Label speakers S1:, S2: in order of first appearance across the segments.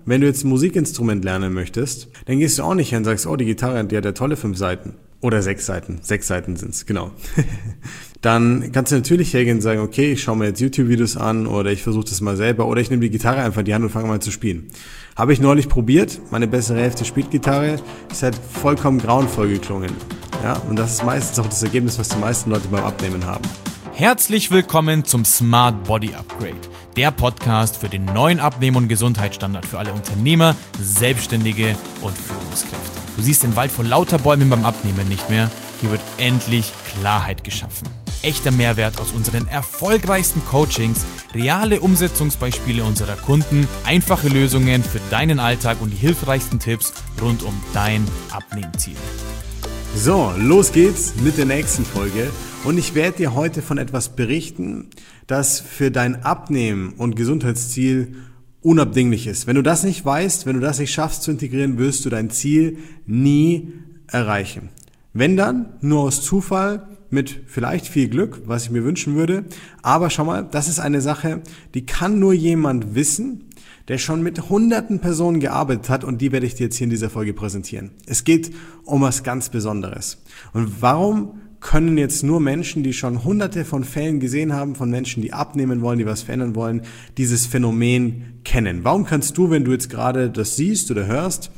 S1: wenn du jetzt ein Musikinstrument lernen möchtest, dann gehst du auch nicht hin und sagst, oh, die Gitarre, die hat ja tolle 5 Seiten. Oder 6 Seiten. 6 Seiten sind's, genau. Dann kannst du natürlich hergehen und sagen, okay, ich schaue mir jetzt YouTube-Videos an oder ich versuche das mal selber oder ich nehme die Gitarre einfach in die Hand und fange mal zu spielen. Habe ich neulich probiert, meine bessere Hälfte spielt Gitarre, es hat vollkommen grauenvoll geklungen. Ja, und das ist meistens auch das Ergebnis, was die meisten Leute beim Abnehmen haben.
S2: Herzlich willkommen zum Smart Body Upgrade, der Podcast für den neuen Abnehmen- und Gesundheitsstandard für alle Unternehmer, Selbstständige und Führungskräfte. Du siehst den Wald vor lauter Bäumen beim Abnehmen nicht mehr. Hier wird endlich Klarheit geschaffen. Echter Mehrwert aus unseren erfolgreichsten Coachings, reale Umsetzungsbeispiele unserer Kunden, einfache Lösungen für deinen Alltag und die hilfreichsten Tipps rund um dein Abnehmziel.
S1: So, los geht's mit der nächsten Folge und ich werde dir heute von etwas berichten, das für dein Abnehmen- und Gesundheitsziel unabdinglich ist. Wenn du das nicht weißt, wenn du das nicht schaffst zu integrieren, wirst du dein Ziel nie erreichen. Wenn dann, nur aus Zufall, mit vielleicht viel Glück, was ich mir wünschen würde. Aber schau mal, das ist eine Sache, die kann nur jemand wissen, der schon mit hunderten Personen gearbeitet hat und die werde ich dir jetzt hier in dieser Folge präsentieren. Es geht um was ganz Besonderes. Und warum können jetzt nur Menschen, die schon hunderte von Fällen gesehen haben, von Menschen, die abnehmen wollen, die was verändern wollen, dieses Phänomen kennen? Warum kannst du, wenn du jetzt gerade das siehst oder hörst,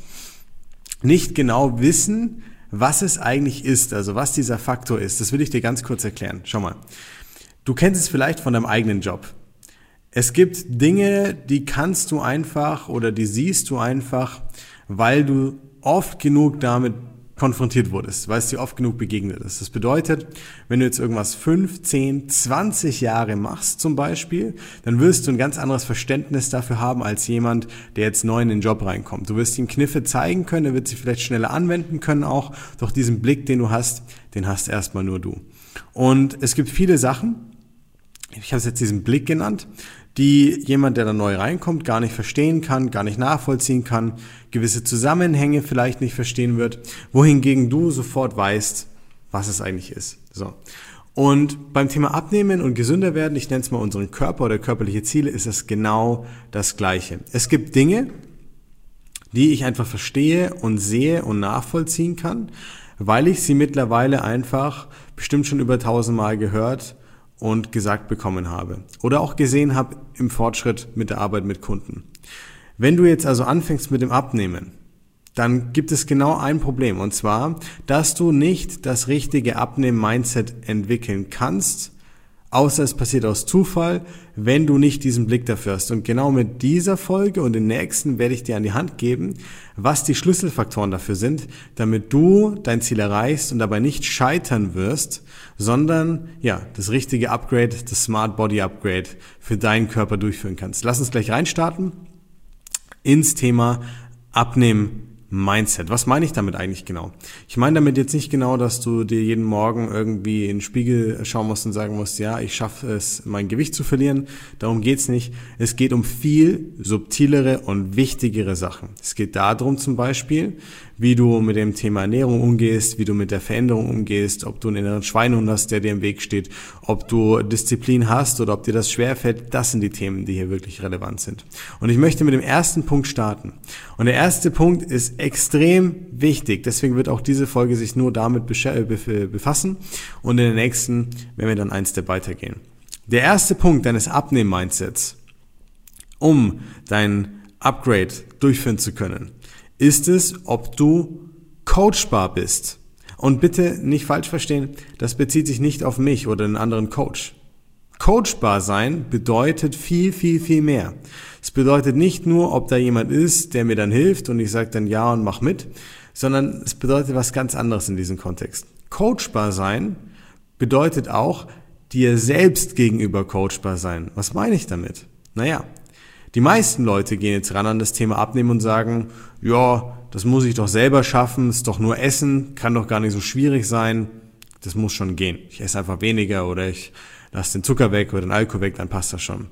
S1: nicht genau wissen, was es eigentlich ist, also was dieser Faktor ist? Das will ich dir ganz kurz erklären. Schau mal, du kennst es vielleicht von deinem eigenen Job. Es gibt Dinge, die kannst du einfach oder die siehst du einfach, weil du oft genug damit konfrontiert wurdest, weil es dir oft genug begegnet ist. Das bedeutet, wenn du jetzt irgendwas 5, 10, 20 Jahre machst zum Beispiel, dann wirst du ein ganz anderes Verständnis dafür haben als jemand, der jetzt neu in den Job reinkommt. Du wirst ihm Kniffe zeigen können, er wird sie vielleicht schneller anwenden können auch, doch diesen Blick, den du hast, den hast erstmal nur du. Und es gibt viele Sachen, ich habe es jetzt diesen Blick genannt, die jemand, der da neu reinkommt, gar nicht verstehen kann, gar nicht nachvollziehen kann, gewisse Zusammenhänge vielleicht nicht verstehen wird, wohingegen du sofort weißt, was es eigentlich ist. So. Und beim Thema Abnehmen und gesünder werden, ich nenne es mal unseren Körper oder körperliche Ziele, ist es genau das Gleiche. Es gibt Dinge, die ich einfach verstehe und sehe und nachvollziehen kann, weil ich sie mittlerweile einfach bestimmt schon über 1000 Mal gehört und gesagt bekommen habe oder auch gesehen habe im Fortschritt mit der Arbeit mit Kunden. Wenn du jetzt also anfängst mit dem Abnehmen, dann gibt es genau ein Problem und zwar, dass du nicht das richtige Abnehmen-Mindset entwickeln kannst, außer es passiert aus Zufall, wenn du nicht diesen Blick dafür hast. Und genau mit dieser Folge und den nächsten werde ich dir an die Hand geben, was die Schlüsselfaktoren dafür sind, damit du dein Ziel erreichst und dabei nicht scheitern wirst, sondern das richtige Upgrade, das Smart Body Upgrade für deinen Körper durchführen kannst. Lass uns gleich reinstarten ins Thema Abnehmen Mindset. Was meine ich damit eigentlich genau? Ich meine damit jetzt nicht genau, dass du dir jeden Morgen irgendwie in den Spiegel schauen musst und sagen musst, ja, ich schaffe es, mein Gewicht zu verlieren. Darum geht's nicht. Es geht um viel subtilere und wichtigere Sachen. Es geht darum zum Beispiel, wie du mit dem Thema Ernährung umgehst, wie du mit der Veränderung umgehst, ob du einen inneren Schweinehund hast, der dir im Weg steht, ob du Disziplin hast oder ob dir das schwerfällt. Das sind die Themen, die hier wirklich relevant sind. Und ich möchte mit dem ersten Punkt starten. Und der erste Punkt ist extrem wichtig. Deswegen wird auch diese Folge sich nur damit befassen. Und in der nächsten werden wir dann ein Step weitergehen. Der erste Punkt deines Abnehmen-Mindsets, um dein Upgrade durchführen zu können, ist es, ob du coachbar bist. Und bitte nicht falsch verstehen, das bezieht sich nicht auf mich oder einen anderen Coach. Coachbar sein bedeutet viel, viel, viel mehr. Es bedeutet nicht nur, ob da jemand ist, der mir dann hilft und ich sage dann ja und mach mit, sondern es bedeutet was ganz anderes in diesem Kontext. Coachbar sein bedeutet auch, dir selbst gegenüber coachbar sein. Was meine ich damit? Naja, die meisten Leute gehen jetzt ran an das Thema Abnehmen und sagen, ja, das muss ich doch selber schaffen, ist doch nur Essen, kann doch gar nicht so schwierig sein, das muss schon gehen. Ich esse einfach weniger oder ich lasse den Zucker weg oder den Alkohol weg, dann passt das schon.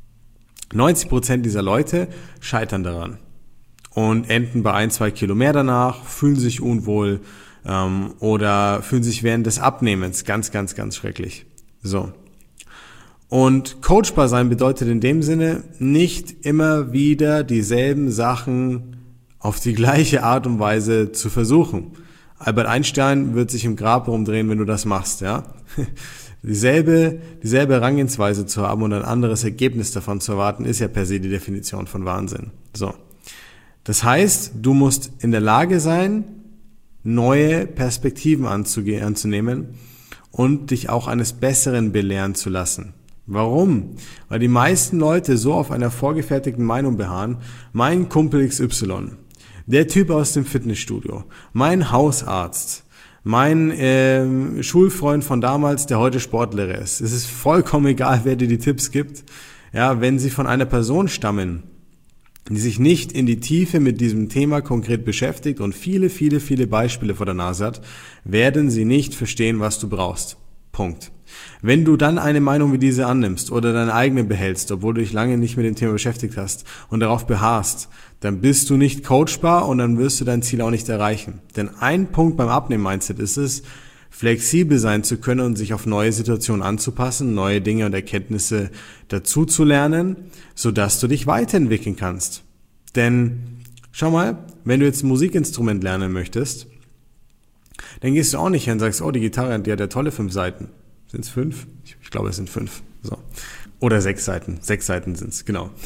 S1: 90% dieser Leute scheitern daran und enden bei 1-2 Kilo mehr danach, fühlen sich unwohl oder fühlen sich während des Abnehmens ganz, ganz, ganz schrecklich. So. Und coachbar sein bedeutet in dem Sinne, nicht immer wieder dieselben Sachen auf die gleiche Art und Weise zu versuchen. Albert Einstein wird sich im Grab rumdrehen, wenn du das machst, ja. Dieselbe Herangehensweise zu haben und ein anderes Ergebnis davon zu erwarten, ist ja per se die Definition von Wahnsinn. So. Das heißt, du musst in der Lage sein, neue Perspektiven anzunehmen und dich auch eines Besseren belehren zu lassen. Warum? Weil die meisten Leute so auf einer vorgefertigten Meinung beharren, mein Kumpel XY, der Typ aus dem Fitnessstudio, mein Hausarzt, mein Schulfreund von damals, der heute Sportlehrer ist. Es ist vollkommen egal, wer dir die Tipps gibt. Ja, wenn sie von einer Person stammen, die sich nicht in die Tiefe mit diesem Thema konkret beschäftigt und viele Beispiele vor der Nase hat, werden sie nicht verstehen, was du brauchst. Punkt. Wenn du dann eine Meinung wie diese annimmst oder deine eigene behältst, obwohl du dich lange nicht mit dem Thema beschäftigt hast und darauf beharrst, dann bist du nicht coachbar und dann wirst du dein Ziel auch nicht erreichen. Denn ein Punkt beim Abnehmen-Mindset ist es, flexibel sein zu können und sich auf neue Situationen anzupassen, neue Dinge und Erkenntnisse dazu zu lernen, sodass du dich weiterentwickeln kannst. Denn schau mal, wenn du jetzt ein Musikinstrument lernen möchtest, dann gehst du auch nicht hin und sagst, oh, die Gitarre, die hat ja tolle 5 Seiten. Sind es 5? Ich glaube, es sind 5. So. Oder 6 Seiten. 6 Seiten sind es, genau.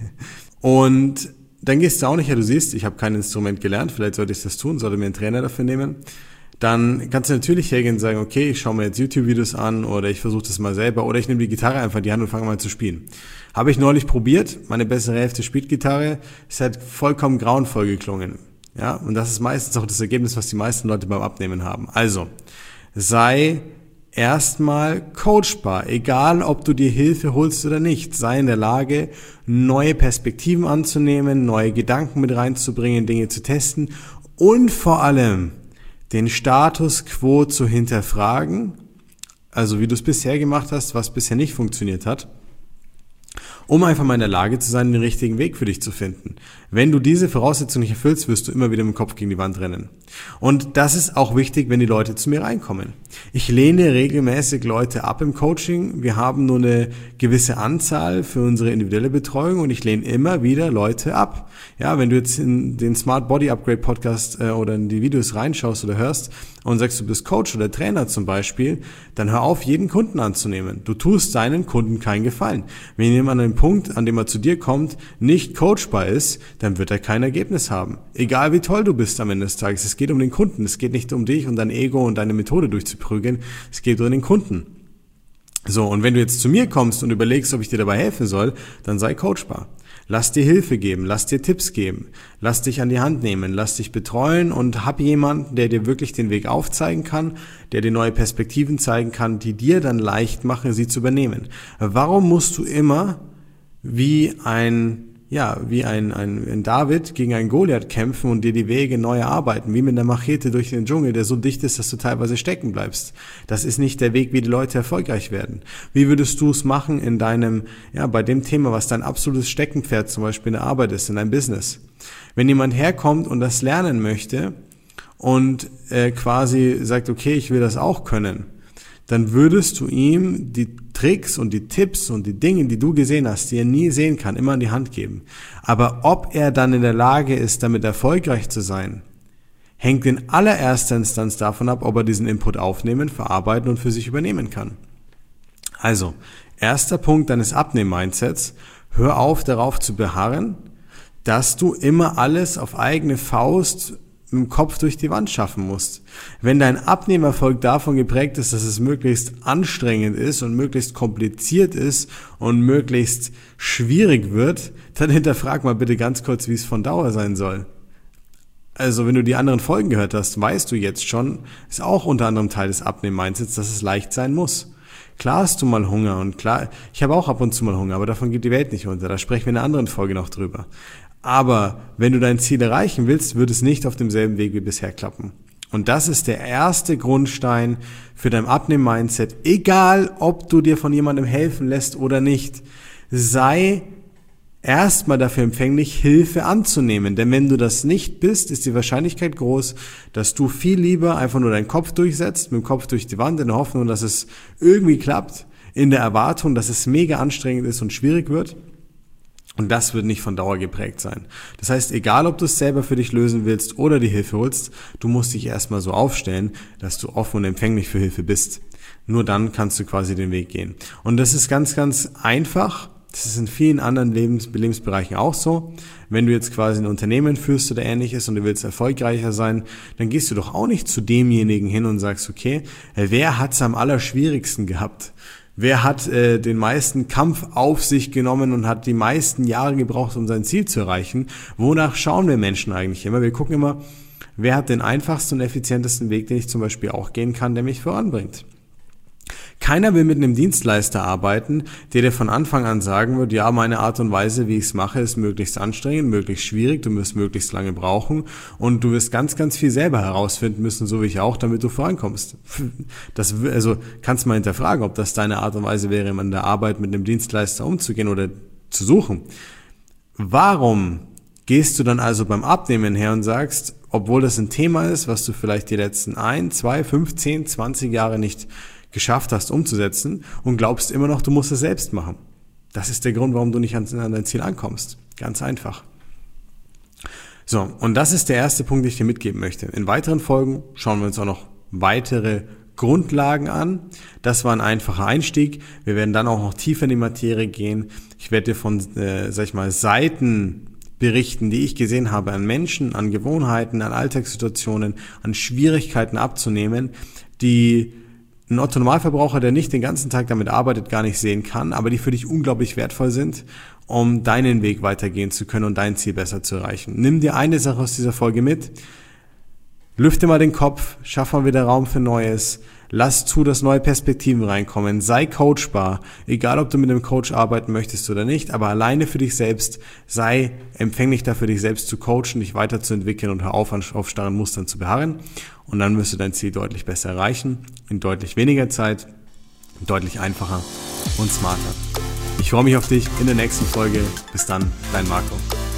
S1: Und dann gehst du auch nicht her, du siehst, ich habe kein Instrument gelernt, vielleicht sollte ich das tun, sollte mir einen Trainer dafür nehmen. Dann kannst du natürlich hergehen und sagen, okay, ich schaue mir jetzt YouTube-Videos an oder ich versuche das mal selber oder ich nehme die Gitarre einfach in die Hand und fange mal zu spielen. Habe ich neulich probiert, meine bessere Hälfte spielt Gitarre, es hat vollkommen grauenvoll geklungen. Ja, und das ist meistens auch das Ergebnis, was die meisten Leute beim Abnehmen haben. Also, sei erstmal coachbar, egal ob du dir Hilfe holst oder nicht. Sei in der Lage, neue Perspektiven anzunehmen, neue Gedanken mit reinzubringen, Dinge zu testen und vor allem den Status quo zu hinterfragen, also wie du es bisher gemacht hast, was bisher nicht funktioniert hat, um einfach mal in der Lage zu sein, den richtigen Weg für dich zu finden. Wenn du diese Voraussetzung nicht erfüllst, wirst du immer wieder mit dem Kopf gegen die Wand rennen. Und das ist auch wichtig, wenn die Leute zu mir reinkommen. Ich lehne regelmäßig Leute ab im Coaching. Wir haben nur eine gewisse Anzahl für unsere individuelle Betreuung und ich lehne immer wieder Leute ab. Ja, wenn du jetzt in den Smart Body Upgrade Podcast oder in die Videos reinschaust oder hörst und sagst, du bist Coach oder Trainer zum Beispiel, dann hör auf, jeden Kunden anzunehmen. Du tust deinen Kunden keinen Gefallen. Wenn jemand an einem Punkt, an dem er zu dir kommt, nicht coachbar ist, dann wird er kein Ergebnis haben. Egal wie toll du bist am Ende des Tages. Es geht um den Kunden. Es geht nicht um dich und dein Ego und deine Methode durchzuprügeln. Es geht um den Kunden. So, und wenn du jetzt zu mir kommst und überlegst, ob ich dir dabei helfen soll, dann sei coachbar. Lass dir Hilfe geben, lass dir Tipps geben, lass dich an die Hand nehmen, lass dich betreuen und hab jemanden, der dir wirklich den Weg aufzeigen kann, der dir neue Perspektiven zeigen kann, die dir dann leicht machen, sie zu übernehmen. Warum musst du immer wie ein David gegen einen Goliath kämpfen und dir die Wege neu erarbeiten, wie mit einer Machete durch den Dschungel, der so dicht ist, dass du teilweise stecken bleibst? Das ist nicht der Weg, wie die Leute erfolgreich werden. Wie würdest du es machen in bei dem Thema, was dein absolutes Steckenpferd zum Beispiel in der Arbeit ist, in deinem Business? Wenn jemand herkommt und das lernen möchte und quasi sagt, okay, ich will das auch können, dann würdest du ihm die Tricks und die Tipps und die Dinge, die du gesehen hast, die er nie sehen kann, immer in die Hand geben. Aber ob er dann in der Lage ist, damit erfolgreich zu sein, hängt in allererster Instanz davon ab, ob er diesen Input aufnehmen, verarbeiten und für sich übernehmen kann. Also, erster Punkt deines Abnehmen-Mindsets, hör auf, darauf zu beharren, dass du immer alles auf eigene Faust mit dem Kopf durch die Wand schaffen musst. Wenn dein Abnehmerfolg davon geprägt ist, dass es möglichst anstrengend ist und möglichst kompliziert ist und möglichst schwierig wird, dann hinterfrag mal bitte ganz kurz, wie es von Dauer sein soll. Also wenn du die anderen Folgen gehört hast, weißt du jetzt schon, ist auch unter anderem Teil des Abnehmen-Mindsets, dass es leicht sein muss. Klar hast du mal Hunger und klar, ich habe auch ab und zu mal Hunger, aber davon geht die Welt nicht unter. Da sprechen wir in einer anderen Folge noch drüber. Aber wenn du dein Ziel erreichen willst, wird es nicht auf demselben Weg wie bisher klappen. Und das ist der erste Grundstein für dein Abnehmen-Mindset. Egal, ob du dir von jemandem helfen lässt oder nicht, sei erstmal dafür empfänglich, Hilfe anzunehmen. Denn wenn du das nicht bist, ist die Wahrscheinlichkeit groß, dass du viel lieber einfach nur deinen Kopf durchsetzt, mit dem Kopf durch die Wand, in der Hoffnung, dass es irgendwie klappt, in der Erwartung, dass es mega anstrengend ist und schwierig wird. Und das wird nicht von Dauer geprägt sein. Das heißt, egal ob du es selber für dich lösen willst oder die Hilfe holst, du musst dich erstmal so aufstellen, dass du offen und empfänglich für Hilfe bist. Nur dann kannst du quasi den Weg gehen. Und das ist ganz, ganz einfach. Das ist in vielen anderen Lebensbereichen auch so. Wenn du jetzt quasi ein Unternehmen führst oder ähnliches und du willst erfolgreicher sein, dann gehst du doch auch nicht zu demjenigen hin und sagst, okay, wer hat's am allerschwierigsten gehabt? Wer hat den meisten Kampf auf sich genommen und hat die meisten Jahre gebraucht, um sein Ziel zu erreichen? Wonach schauen wir Menschen eigentlich immer? Wir gucken immer, wer hat den einfachsten und effizientesten Weg, den ich zum Beispiel auch gehen kann, der mich voranbringt. Keiner will mit einem Dienstleister arbeiten, der dir von Anfang an sagen wird, ja, meine Art und Weise, wie ich es mache, ist möglichst anstrengend, möglichst schwierig, du wirst möglichst lange brauchen und du wirst ganz, ganz viel selber herausfinden müssen, so wie ich auch, damit du vorankommst. Also kannst du mal hinterfragen, ob das deine Art und Weise wäre, in der Arbeit mit einem Dienstleister umzugehen oder zu suchen. Warum gehst du dann also beim Abnehmen her und sagst, obwohl das ein Thema ist, was du vielleicht die letzten 1, 2, 15, 20 Jahre nicht geschafft hast umzusetzen und glaubst immer noch, du musst es selbst machen. Das ist der Grund, warum du nicht an dein Ziel ankommst. Ganz einfach. So, und das ist der erste Punkt, den ich dir mitgeben möchte. In weiteren Folgen schauen wir uns auch noch weitere Grundlagen an. Das war ein einfacher Einstieg. Wir werden dann auch noch tiefer in die Materie gehen. Ich werde dir von, Seiten berichten, die ich gesehen habe an Menschen, an Gewohnheiten, an Alltagssituationen, an Schwierigkeiten abzunehmen, die ein Otto-Normalverbraucher, der nicht den ganzen Tag damit arbeitet, gar nicht sehen kann, aber die für dich unglaublich wertvoll sind, um deinen Weg weitergehen zu können und dein Ziel besser zu erreichen. Nimm dir eine Sache aus dieser Folge mit, lüfte mal den Kopf, schaff mal wieder Raum für Neues, lass zu, dass neue Perspektiven reinkommen, sei coachbar, egal ob du mit einem Coach arbeiten möchtest oder nicht, aber alleine für dich selbst, sei empfänglich dafür, dich selbst zu coachen, dich weiterzuentwickeln und hör auf, auf starren Mustern zu beharren. Und dann wirst du dein Ziel deutlich besser erreichen, in deutlich weniger Zeit, deutlich einfacher und smarter. Ich freue mich auf dich in der nächsten Folge. Bis dann, dein Marco.